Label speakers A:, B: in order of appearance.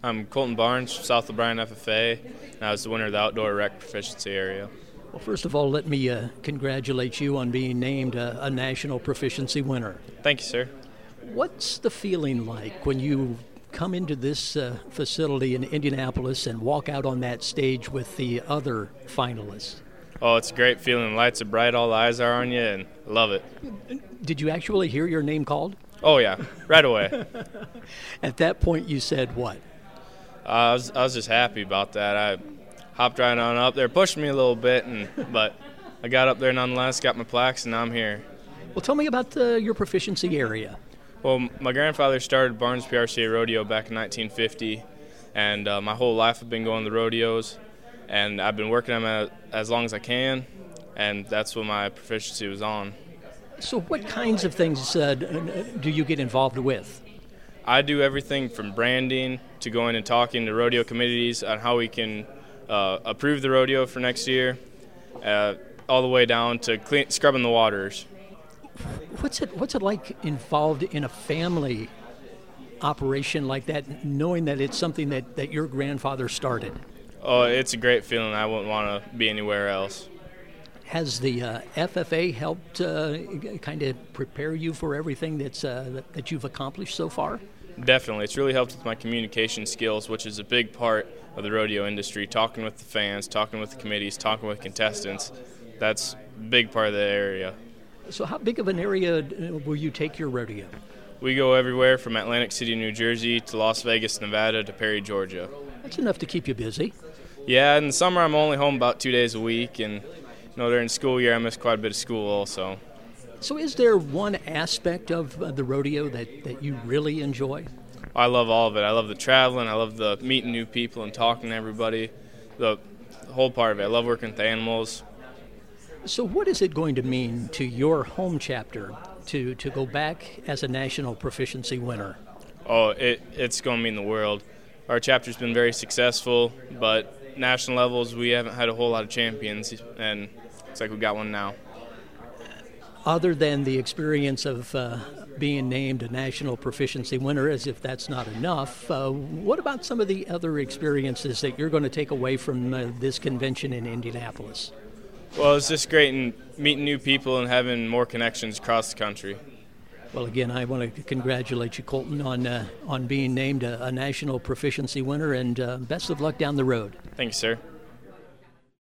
A: I'm Colton Barnes, South O'Brien FFA, and I was the winner of the Outdoor Rec Proficiency Area.
B: Well, first of all, let me congratulate you on being named a National Proficiency winner.
A: Thank you, sir.
B: What's the feeling like when you come into this facility in Indianapolis and walk out on that stage with the other finalists?
A: Oh, it's a great feeling. The lights are bright, all the eyes are on you, and I love it.
B: Did you actually hear your name called?
A: Oh, yeah, right away.
B: At that point, you said what?
A: I was just happy about that. I hopped right on up there, pushed me a little bit, but I got up there nonetheless, got my plaques, and now I'm here.
B: Well, tell me about your proficiency area.
A: Well, my grandfather started Barnes PRCA Rodeo back in 1950, and my whole life I've been going to the rodeos, and I've been working them as long as I can, and that's what my proficiency was on.
B: So what kinds of things do you get involved with?
A: I do everything from branding to going and talking to rodeo committees on how we can approve the rodeo for next year, all the way down to scrubbing the waters.
B: What's it like involved in a family operation like that, knowing that it's something that your grandfather started?
A: Oh, it's a great feeling. I wouldn't want to be anywhere else.
B: Has the FFA helped kind of prepare you for everything that you've accomplished so far?
A: Definitely. It's really helped with my communication skills, which is a big part of the rodeo industry, talking with the fans, talking with the committees, talking with contestants. That's a big part of the area.
B: So how big of an area will you take your rodeo?
A: We go everywhere from Atlantic City, New Jersey, to Las Vegas, Nevada, to Perry, Georgia.
B: That's enough to keep you busy.
A: Yeah, in the summer I'm only home about 2 days a week, and during school year I miss quite a bit of school also.
B: So is there one aspect of the rodeo that you really enjoy?
A: I love all of it. I love the traveling. I love the meeting new people and talking to everybody. The whole part of it. I love working with the animals.
B: So what is it going to mean to your home chapter to go back as a national proficiency winner?
A: Oh, it's going to mean the world. Our chapter's been very successful, but national levels we haven't had a whole lot of champions, and it's like we got one now.
B: Other than the experience of being named a national proficiency winner, as if that's not enough, what about some of the other experiences that you're going to take away from this convention in Indianapolis?
A: Well, it's just great in meeting new people and having more connections across the country.
B: Well, again, I want to congratulate you, Colton, on being named a national proficiency winner, and best of luck down the road.
A: Thank you, sir.